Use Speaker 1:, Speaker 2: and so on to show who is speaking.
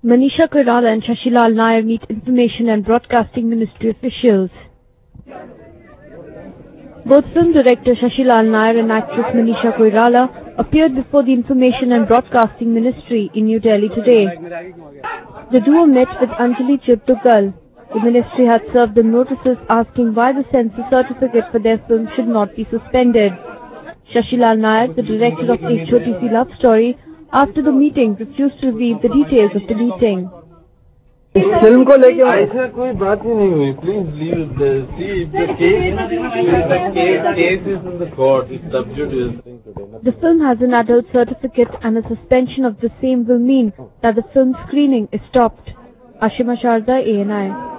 Speaker 1: Manisha Koirala and Shashilal Nair meet Information and Broadcasting Ministry officials. Both film director Shashilal Nair and actress Manisha Koirala appeared before the Information and Broadcasting Ministry in New Delhi today. The duo met with Anjali Chibtugal. The ministry had served them notices asking why the censor certificate for their film should not be suspended. Shashilal Nair, the director of Ek Choti Si Love Story, after the meeting refused to reveal the details of the meeting.
Speaker 2: Film को लेके ऐसा कोई बात ही नहीं हुई. Please leave it there. See, the case is in the court. It's subjudice.
Speaker 1: The film has an adult certificate and a suspension of the same will mean that the film screening is stopped. Ashima Sharda, ANI.